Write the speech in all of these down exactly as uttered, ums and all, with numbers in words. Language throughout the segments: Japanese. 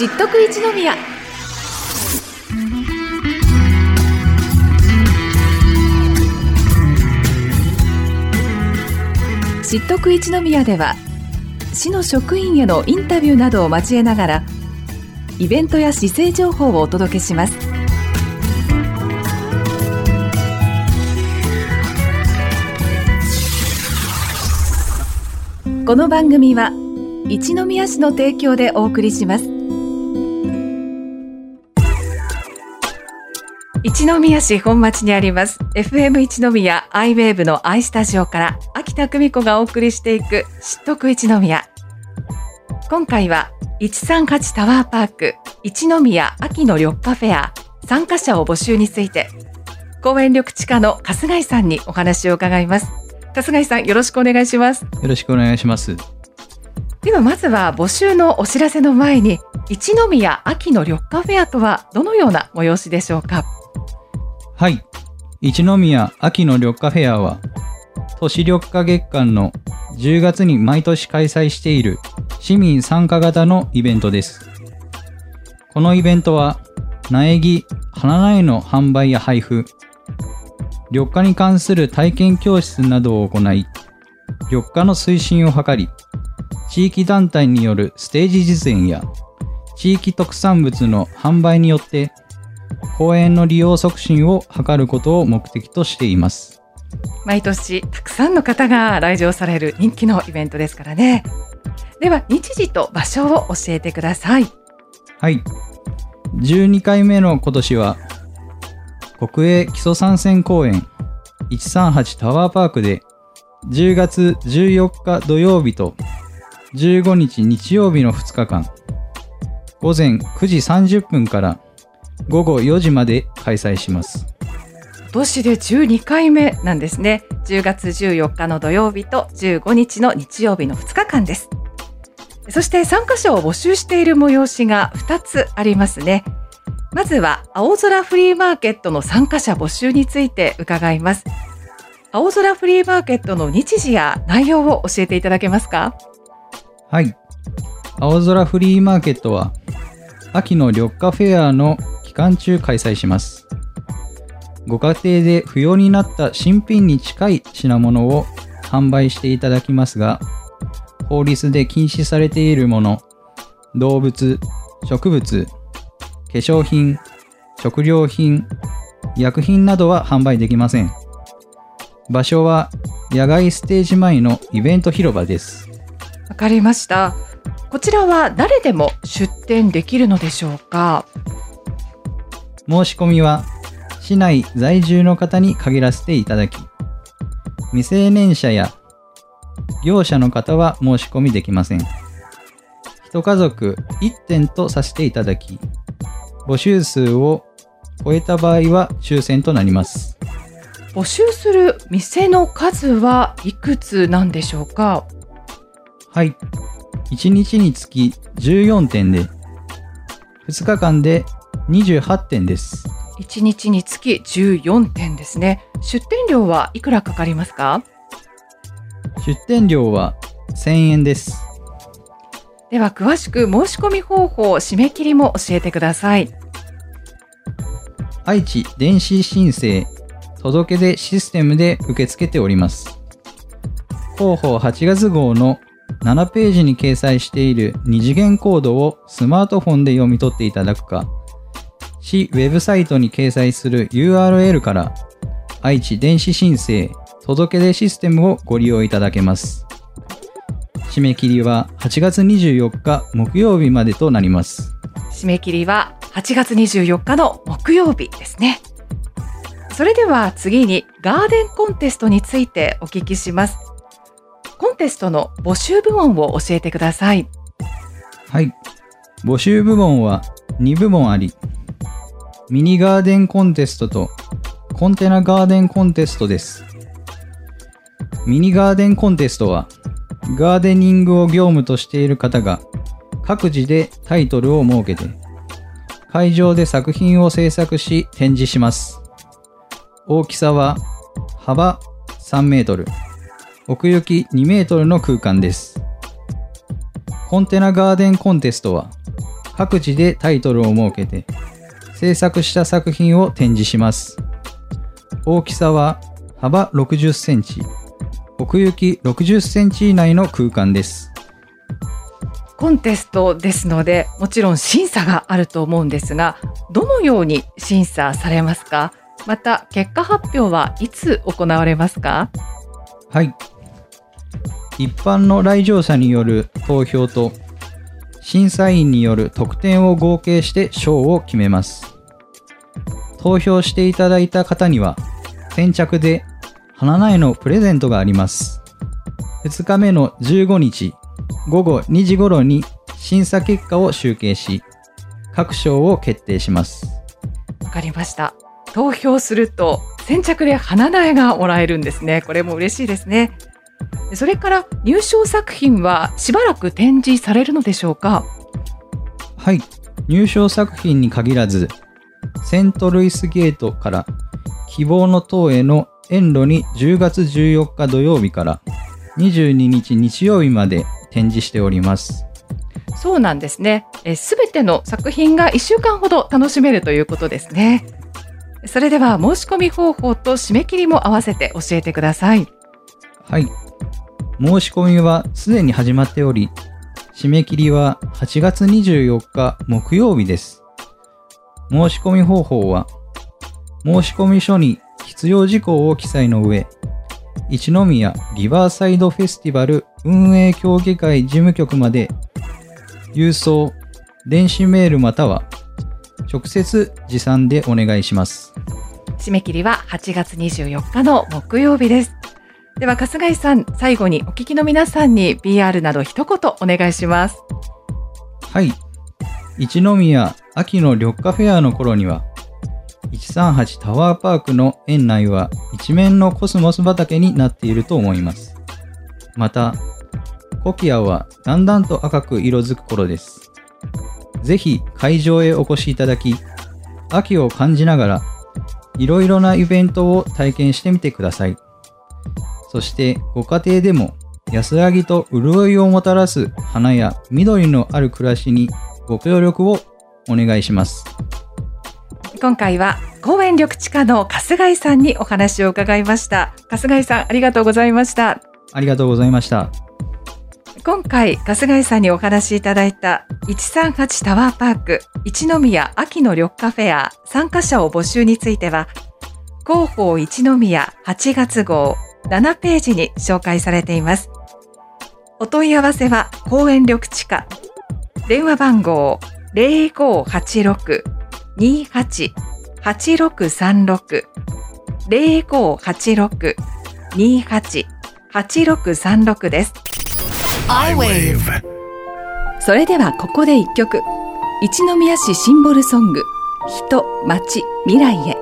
知っとく一宮。知っとく一宮では、市の職員へのインタビューなどを交えながらイベントや市政情報をお届けします。この番組は一宮市の提供でお送りします。一宮市本町にあります エフエム 一宮アイウェーブの アイスタジオから秋田久美子がお送りしていく知っとく一宮。今回はいちさんはちタワーパーク一宮秋の緑化フェア参加者を募集について、公園緑地課の春日井さんにお話を伺います。春日井さん、よろしくお願いします。 よろしくお願いします。 ではまずは募集のお知らせの前に、一宮秋の緑化フェアとはどのような催しでしょうか。 はい、一宮秋の緑化フェアは都市緑化月間のじゅうがつに毎年開催している市民参加型のイベントです。このイベントは苗木、花苗の販売や配布、緑化に関する体験教室などを行い、緑化の推進を図り、地域団体によるステージ実演や地域特産物の販売によって公園の利用促進を図ることを目的としています。 毎年たくさんの方が来場される人気のイベントですからね。では日時と場所を教えてください。 はい、じゅうにかいめの今年は国営基礎参戦公園いちさんはちタワーパークでじゅうがつじゅうよっか土曜日とじゅうごにち日曜日のふつかかん、ごぜんくじさんじゅっぷんからごごよじまで開催します。 今年でじゅうにかいめなんですね。じゅうがつじゅうよっかの土曜日とじゅうごにちの日曜日のふつかかんです。そして参加者を募集している催しがふたつありますね。まずは青空フリーマーケットの参加者募集について伺います。青空フリーマーケットの日時や内容を教えていただけますか。 はい、青空フリーマーケットは秋の緑化フェアの期間中開催します。ご家庭で不要になった新品に近い品物を販売していただきますが、法律で禁止されているもの、動物、植物、化粧品、食料品、薬品などは販売できません。場所は野外ステージ前のイベント広場です。 わかりました。こちらは誰でも出店できるのでしょうか。 申し込みは市内在住の方に限らせていただき、未成年者や業者の方は申し込みできません。一家族いってんとさせていただき、募集数を超えた場合は抽選となります。 募集する店の数はいくつなんでしょうか。 はい、いちにちにつきじゅうよんてんで、ふつかかんでにじゅうはってんです。 いちにちにつきじゅうよんてんですね。出店料はいくらかかりますか。 出店料はせんえんです。 では詳しく申し込み方法、締め切りも教えてください。 愛知電子申請届け出システムで受け付けております。広報はちがつ号のななページに掲載している二次元コードをスマートフォンで読み取っていただくか、市ウェブサイトに掲載する ユーアールエル から愛知電子申請届け出システムをご利用いただけます。締め切りははちがつにじゅうよっか木曜日までとなります。 締め切りははちがつにじゅうよっかの木曜日ですね。それでは次にガーデンコンテストについてお聞きします。コンテストの募集部門を教えてください。 はい、募集部門はにぶもんあり、ミニガーデンコンテストとコンテナガーデンコンテストです。ミニガーデンコンテストはガーデニングを業務としている方が各自でタイトルを設けて会場で作品を制作し展示します。大きさは幅さんメートル、奥行きにメートルの空間です。コンテナガーデンコンテストは各自でタイトルを設けて制作した作品を展示します。大きさは幅ろくじゅっセンチ、奥行きろくじゅっセンチ以内の空間です。 コンテストですので、もちろん審査があると思うんですが、どのように審査されますか？また結果発表はいつ行われますか？ はい。一般の来場者による投票と審査員による得点を合計して賞を決めます。投票していただいた方には先着で花苗のプレゼントがあります。ふつかめのじゅうごにちごごにじ頃に審査結果を集計し、各賞を決定します。 わかりました。投票すると先着で花苗がもらえるんですね。これも嬉しいですね。それから入賞作品はしばらく展示されるのでしょうか？ はい。入賞作品に限らず、セントルイスゲートから希望の塔への沿路にじゅうがつじゅうよっか土曜日からにじゅうににち日曜日まで展示しております。 そうなんですね。すべての作品がいっしゅうかんほど楽しめるということですね。それでは申し込み方法と締め切りも合わせて教えてください。 はい。申し込みはすでに始まっており、締め切りははちがつにじゅうよっか木曜日です。申し込み方法は、申し込み書に必要事項を記載の上、一宮リバーサイドフェスティバル運営協議会事務局まで郵送、電子メールまたは直接持参でお願いします。 締め切りははちがつにじゅうよっかの木曜日です。では春日井さん、最後にお聞きの皆さんに ピーアール など一言お願いします。 はい。一宮秋の緑化フェアの頃には、いちさんはちタワーパークの園内は一面のコスモス畑になっていると思います。また、コキアはだんだんと赤く色づく頃です。ぜひ会場へお越しいただき、秋を感じながらいろいろなイベントを体験してみてください。そしてご家庭でも安らぎと潤いをもたらす花や緑のある暮らしにご協力をお願いします。 今回は公園緑地課の春日井さんにお話を伺いました。春日井さん、ありがとうございました。 ありがとうございました。 今回春日井さんにお話しいただいたいちさんはちタワーパーク一宮秋の緑化フェア参加者を募集については、広報一宮はちがつ号ななページに紹介されています。お問い合わせは公園緑地課、電話番号 ゼロごはちろく にはち はちろくさんろく ゼロごはちろく にはち はちろくさんろく です。それではここで一曲、一宮市シンボルソング、人、町、未来へ。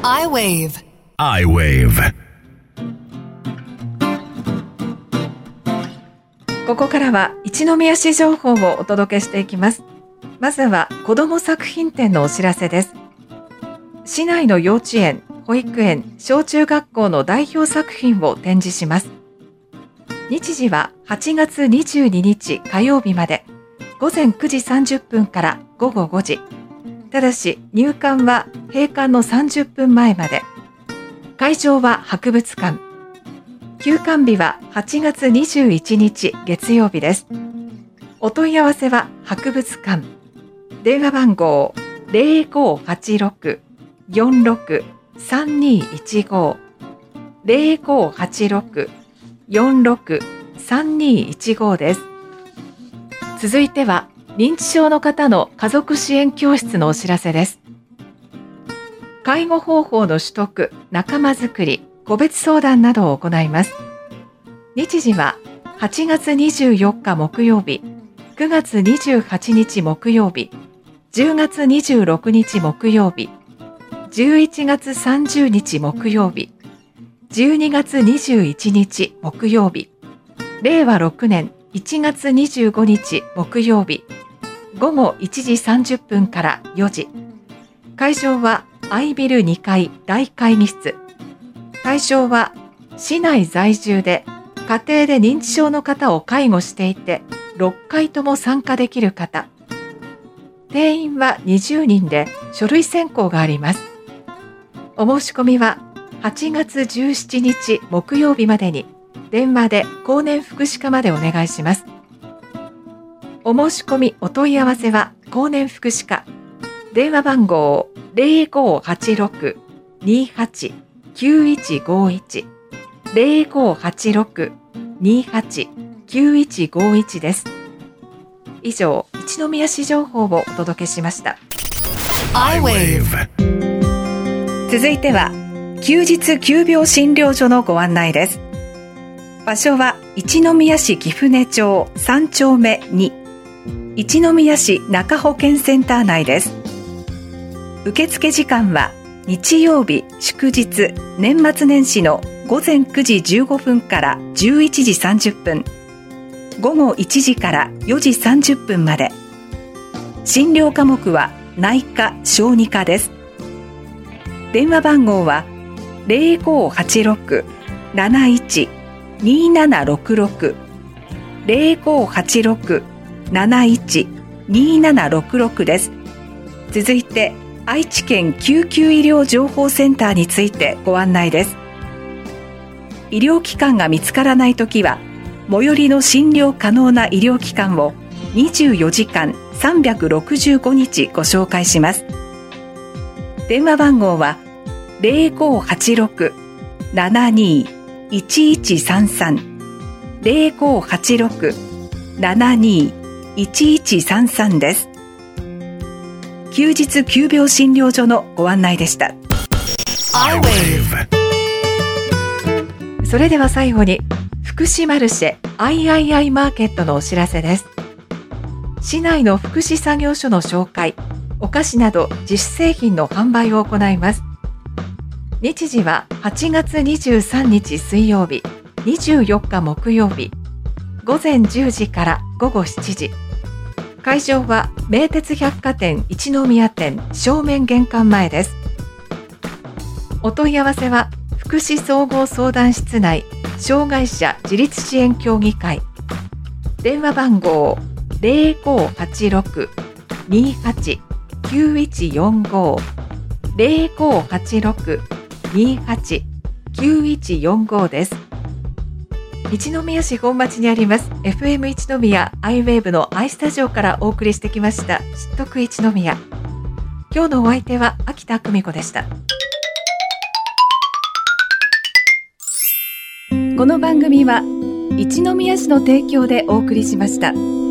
I-ウェーブ I-ウェーブ。ここからは一宮市情報をお届けしていきます。まずは子ども作品展のお知らせです。市内の幼稚園、保育園、小中学校の代表作品を展示します。日時ははちがつにじゅうににち火曜日まで、ごぜんくじさんじゅっぷんからごごごじ。ただし入館は閉館のさんじゅっぷんまえまで。会場は博物館。休館日ははちがつにじゅういちにち月曜日です。お問い合わせは博物館。電話番号 ゼロごはちろく よんろく さんにいちご ゼロごはちろく よんろく さんにいちご です。続いては認知症の方の家族支援教室のお知らせです。介護方法の取得、仲間づくり、個別相談などを行います。日時ははちがつにじゅうよっか木曜日、くがつにじゅうはちにち木曜日、じゅうがつにじゅうろくにち木曜日、じゅういちがつさんじゅうにち木曜日、じゅうにがつにじゅういちにち木曜日、れいわろくねんいちがつにじゅうごにち木曜日、ごごいちじさんじゅっぷんからよじ。会場はアイビルにかい大会議室。対象は市内在住で家庭で認知症の方を介護していてろっかいとも参加できる方。定員はにじゅうにんで書類選考があります。お申し込みははちがつじゅうしちにち木曜日までに電話で高年福祉課までお願いします。お申し込みお問い合わせは高年福祉課。電話番号 ゼロごはちろく にはち きゅういちごいち ゼロごはちろく にはち きゅういちごいち です。以上、一宮市情報をお届けしました。 I-ウェーブ続いては休日急病診療所のご案内です。場所は一宮市貴船町さんちょうめに、一宮市中保健センター内です。受付時間は日曜日、祝日、年末年始のごぜんくじじゅうごふんからじゅういちじさんじゅっぷん、ごごいちじからよじさんじゅっぷんまで。診療科目は内科・小児科です。電話番号はゼロごはちろく なないち にななろくろく ゼロごはちろく なないち にななろくろく です。続いて愛知県救急医療情報センターについてご案内です。医療機関が見つからないときは最寄りの診療可能な医療機関をにじゅうよじかんさんびゃくろくじゅうごにちご紹介します。電話番号はゼロごはちろく ななにいちいちさんさん ゼロごはちろく ななにいちいちさんさん です。休日急病診療所のご案内でした。 I-ウェーブそれでは最後に福祉マルシェ アイアイアイ マーケットのお知らせです。市内の福祉作業所の紹介、お菓子など自主製品の販売を行います。日時ははちがつにじゅうさんにち水曜日、にじゅうよっか木曜日、ごぜんじゅうじからごごしちじ。会場は名鉄百貨店一宮店正面玄関前です。お問い合わせは福祉総合相談室内障害者自立支援協議会。電話番号ゼロごはちろく にはち きゅういちよんご ゼロごはちろく にはち きゅういちよんご です。一宮市本町にあります エフエム 一宮 アイウェーブ の アイスタジオからお送りしてきました知っとく一宮。今日のお相手は秋田久美子でした。この番組は一宮市の提供でお送りしました。